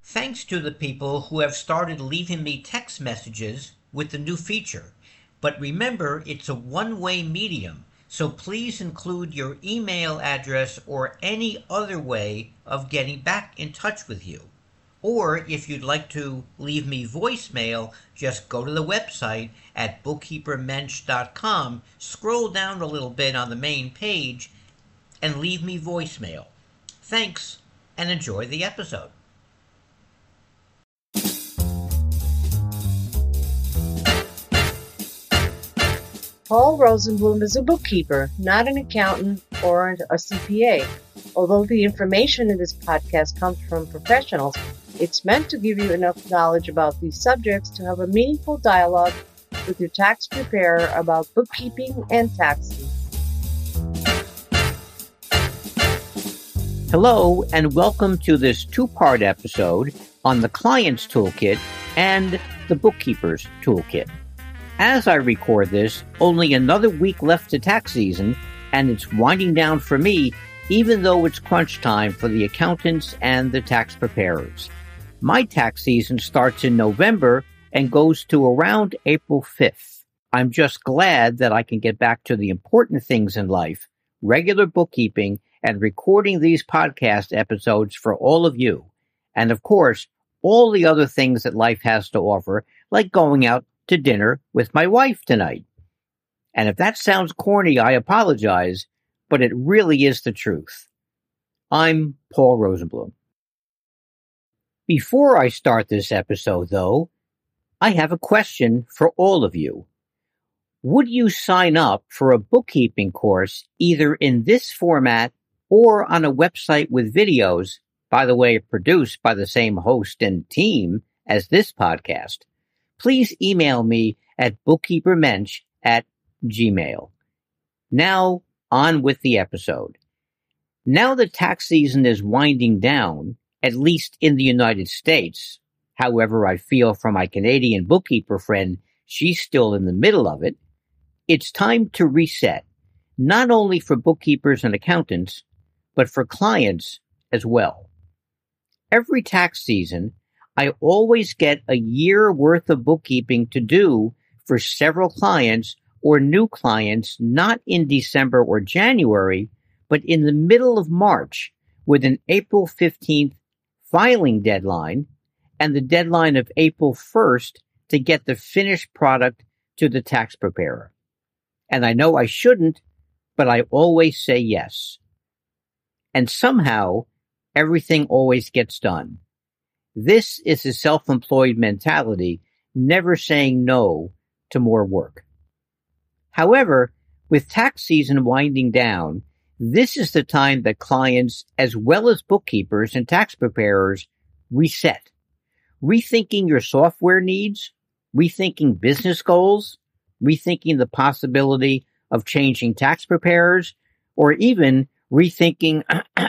Thanks to the people who have started leaving me text messages with the new feature. But remember, it's a one-way medium, so please include your email address or any other way of getting back in touch with you. Or if you'd like to leave me voicemail, just go to the website at bookkeepermensch.com, scroll down a little bit on the main page, and leave me voicemail. Thanks, and enjoy the episode. Paul Rosenblum is a bookkeeper, not an accountant or a CPA. Although the information in this podcast comes from professionals, it's meant to give you enough knowledge about these subjects to have a meaningful dialogue with your tax preparer about bookkeeping and taxes. Hello, and welcome to this two-part episode on the Client's Toolkit and the Bookkeeper's Toolkit. As I record this, only another week left to tax season, and it's winding down for me, even though it's crunch time for the accountants and the tax preparers. My tax season starts in November and goes to around April 5th. I'm just glad that I can get back to the important things in life, regular bookkeeping, and recording these podcast episodes for all of you. And of course, all the other things that life has to offer, like going out to dinner with my wife tonight. And if that sounds corny, I apologize, but it really is the truth. I'm Paul Rosenblum. Before I start this episode, though, I have a question for all of you. Would you sign up for a bookkeeping course either in this format or on a website with videos, by the way, produced by the same host and team as this podcast? Please email me at bookkeepermensch@gmail. Now, on with the episode. Now the tax season is winding down, at least in the United States. However, I feel for my Canadian bookkeeper friend, she's still in the middle of it. It's time to reset, not only for bookkeepers and accountants, but for clients as well. Every tax season, I always get a year worth of bookkeeping to do for several clients or new clients, not in December or January, but in the middle of March with an April 15th filing deadline and the deadline of April 1st to get the finished product to the tax preparer. And I know I shouldn't, but I always say yes. And somehow, everything always gets done. This is a self-employed mentality, never saying no to more work. However, with tax season winding down, this is the time that clients, as well as bookkeepers and tax preparers, reset. Rethinking your software needs, rethinking business goals, rethinking the possibility of changing tax preparers, or even rethinking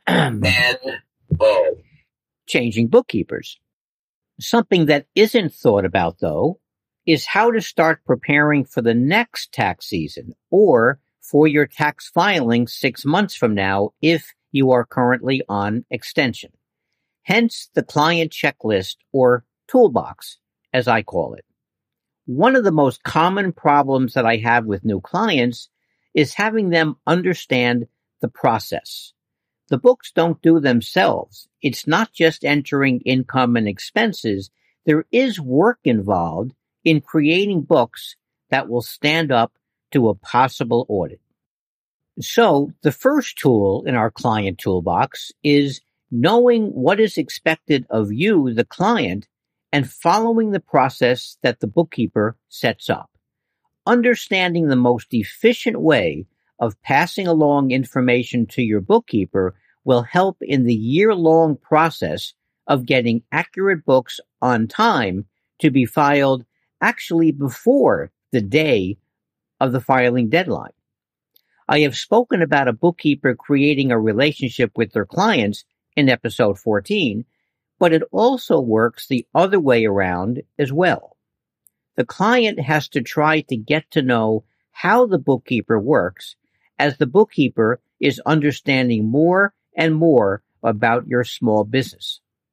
changing bookkeepers. Something that isn't thought about, though, is how to start preparing for the next tax season or for your tax filing 6 months from now if you are currently on extension. Hence the client checklist or toolbox, as I call it. One of the most common problems that I have with new clients is having them understand the process. The books don't do themselves. It's not just entering income and expenses. There is work involved in creating books that will stand up to a possible audit. So the first tool in our client toolbox is knowing what is expected of you, the client, and following the process that the bookkeeper sets up. Understanding the most efficient way of passing along information to your bookkeeper will help in the year-long process of getting accurate books on time to be filed actually before the day of the filing deadline. I have spoken about a bookkeeper creating a relationship with their clients in episode 14, but it also works the other way around as well. The client has to try to get to know how the bookkeeper works as the bookkeeper is understanding more and more about your small business.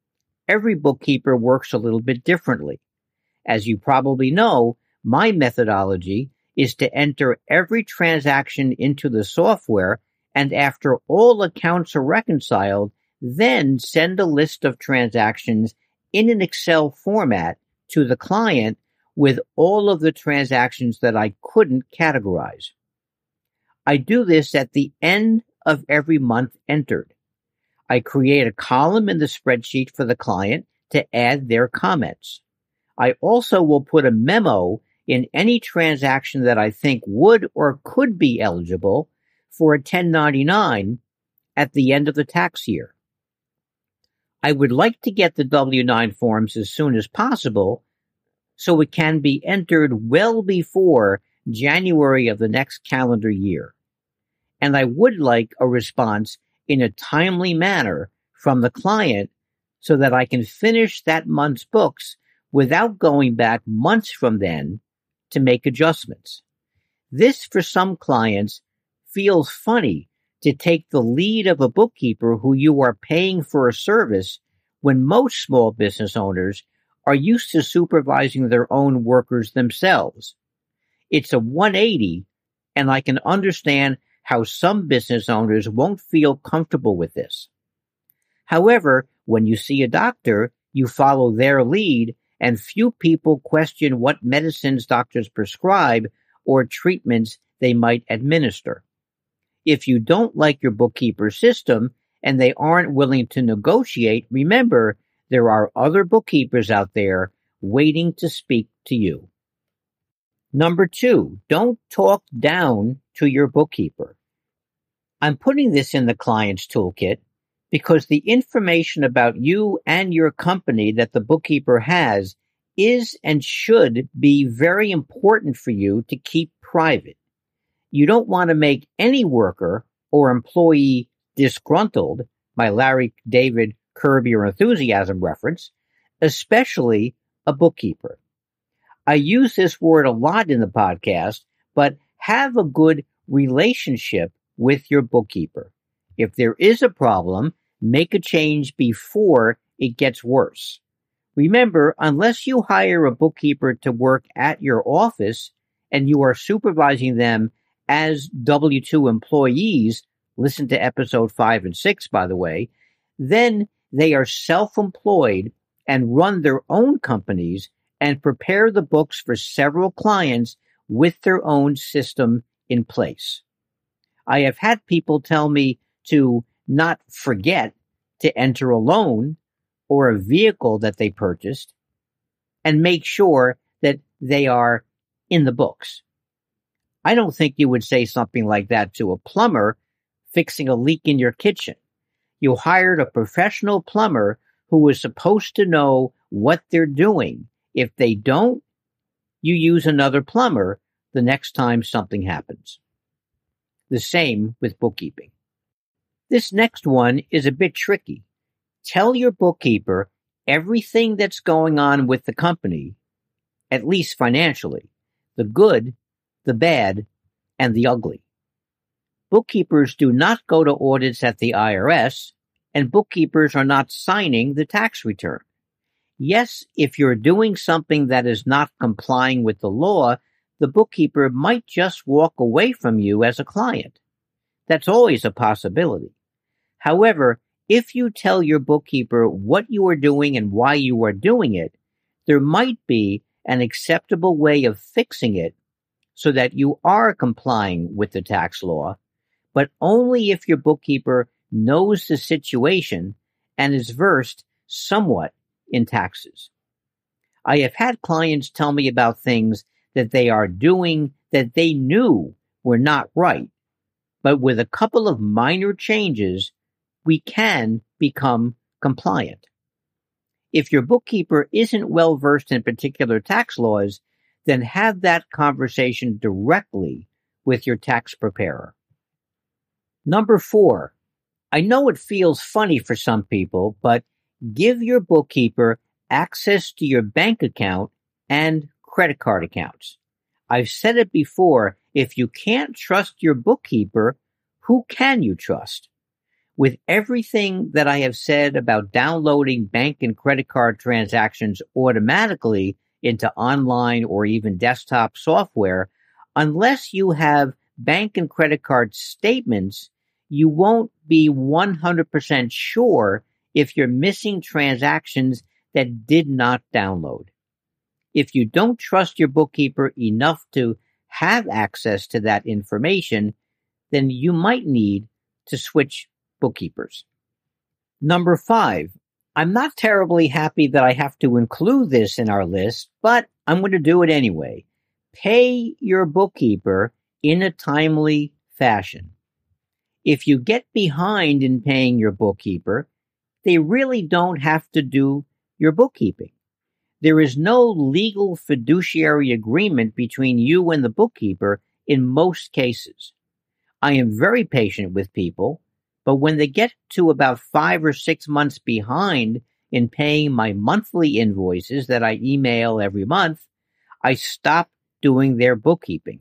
every bookkeeper works a little bit differently. As you probably know, my methodology is to enter every transaction into the software, and after all accounts are reconciled, then send a list of transactions in an Excel format to the client with all of the transactions that I couldn't categorize. I do this at the end of every month entered. I create a column in the spreadsheet for the client to add their comments. I also will put a memo in any transaction that I think would or could be eligible for a 1099 at the end of the tax year. I would like to get the W-9 forms as soon as possible so it can be entered well before January of the next calendar year. And I would like a response in a timely manner from the client so that I can finish that month's books without going back months from then to make adjustments. This, for some clients, feels funny to take the lead of a bookkeeper who you are paying for a service when most small business owners are used to supervising their own workers themselves. It's a 180, and I can understand how some business owners won't feel comfortable with this. However, when you see a doctor, you follow their lead, and few people question what medicines doctors prescribe or treatments they might administer. If you don't like your bookkeeper's system and they aren't willing to negotiate, remember there are other bookkeepers out there waiting to speak to you. Number 2, don't talk down to your bookkeeper. I'm putting this in the client's toolkit because the information about you and your company that the bookkeeper has is and should be very important for you to keep private. You don't want to make any worker or employee disgruntled, my Larry David Curb Your Enthusiasm reference, especially a bookkeeper. I use this word a lot in the podcast, but have a good relationship with your bookkeeper. If there is a problem, make a change before it gets worse. Remember, unless you hire a bookkeeper to work at your office and you are supervising them as W-2 employees, listen to episode 5 and 6, by the way, then they are self-employed and run their own companies and prepare the books for several clients with their own system in place. I have had people tell me to not forget to enter a loan or a vehicle that they purchased and make sure that they are in the books. I don't think you would say something like that to a plumber fixing a leak in your kitchen. You hired a professional plumber who is supposed to know what they're doing. If they don't, you use another plumber the next time something happens. The same with bookkeeping. This next one is a bit tricky. Tell your bookkeeper everything that's going on with the company, at least financially, the good, the bad, and the ugly. Bookkeepers do not go to audits at the IRS, and bookkeepers are not signing the tax return. Yes, if you're doing something that is not complying with the law, the bookkeeper might just walk away from you as a client. That's always a possibility. However, if you tell your bookkeeper what you are doing and why you are doing it, there might be an acceptable way of fixing it so that you are complying with the tax law, but only if your bookkeeper knows the situation and is versed somewhat in taxes. I have had clients tell me about things that they are doing that they knew were not right, but with a couple of minor changes, we can become compliant. If your bookkeeper isn't well versed in particular tax laws, then have that conversation directly with your tax preparer. Number 4, I know it feels funny for some people, but give your bookkeeper access to your bank account and credit card accounts. I've said it before, if you can't trust your bookkeeper, who can you trust? With everything that I have said about downloading bank and credit card transactions automatically into online or even desktop software, unless you have bank and credit card statements, you won't be 100% sure if you're missing transactions that did not download. If you don't trust your bookkeeper enough to have access to that information, then you might need to switch bookkeepers. Number 5, I'm not terribly happy that I have to include this in our list, but I'm going to do it anyway. Pay your bookkeeper in a timely fashion. If you get behind in paying your bookkeeper, they really don't have to do your bookkeeping. There is no legal fiduciary agreement between you and the bookkeeper in most cases. I am very patient with people, but when they get to about 5 or 6 months behind in paying my monthly invoices that I email every month, I stop doing their bookkeeping.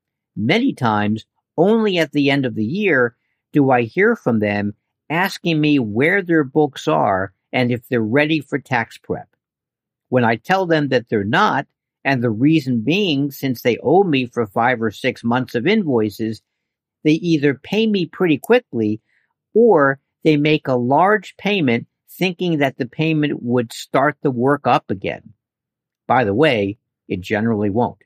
Many times, only at the end of the year do I hear from them asking me where their books are and if they're ready for tax prep. When I tell them that they're not, and the reason being since they owe me for 5 or 6 months of invoices, they either pay me pretty quickly or they make a large payment thinking that the payment would start the work up again. By the way, it generally won't.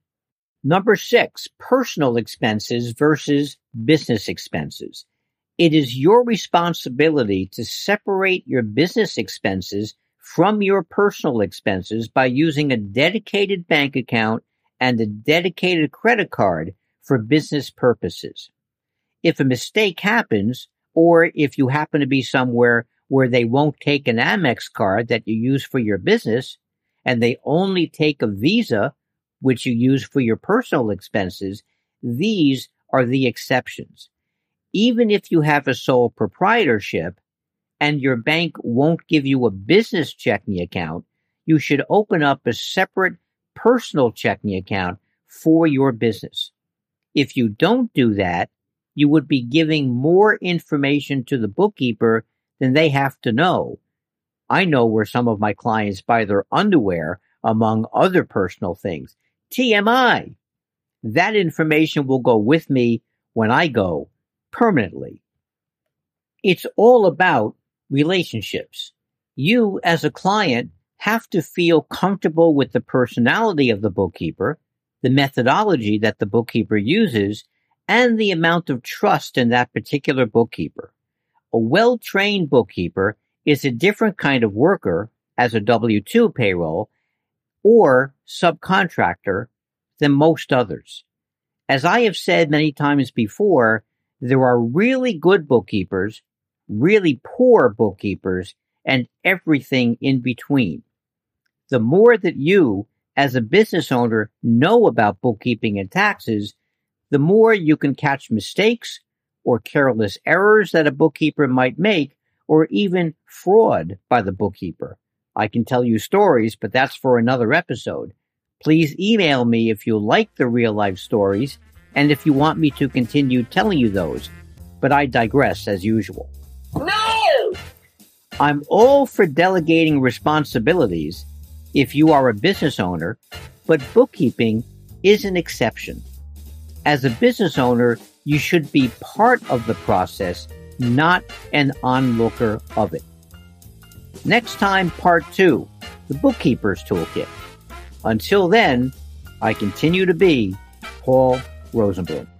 Number 6, personal expenses versus business expenses. It is your responsibility to separate your business expenses from your personal expenses by using a dedicated bank account and a dedicated credit card for business purposes. If a mistake happens, or if you happen to be somewhere where they won't take an Amex card that you use for your business, and they only take a Visa, which you use for your personal expenses, these are the exceptions. Even if you have a sole proprietorship and your bank won't give you a business checking account, you should open up a separate personal checking account for your business. If you don't do that, you would be giving more information to the bookkeeper than they have to know. I know where some of my clients buy their underwear, among other personal things. TMI. That information will go with me when I go permanently. It's all about relationships. You, as a client, have to feel comfortable with the personality of the bookkeeper, the methodology that the bookkeeper uses, and the amount of trust in that particular bookkeeper. A well-trained bookkeeper is a different kind of worker as a W-2 payroll or subcontractor than most others. As I have said many times before, there are really good bookkeepers, really poor bookkeepers, and everything in between. The more that you, as a business owner, know about bookkeeping and taxes, the more you can catch mistakes or careless errors that a bookkeeper might make, or even fraud by the bookkeeper. I can tell you stories, but that's for another episode. Please email me if you like the real-life stories and if you want me to continue telling you those. But I digress as usual. No! I'm all for delegating responsibilities if you are a business owner, but bookkeeping is an exception. As a business owner, you should be part of the process, not an onlooker of it. Next time, part 2, the Bookkeeper's Toolkit. Until then, I continue to be Paul Rosenblum.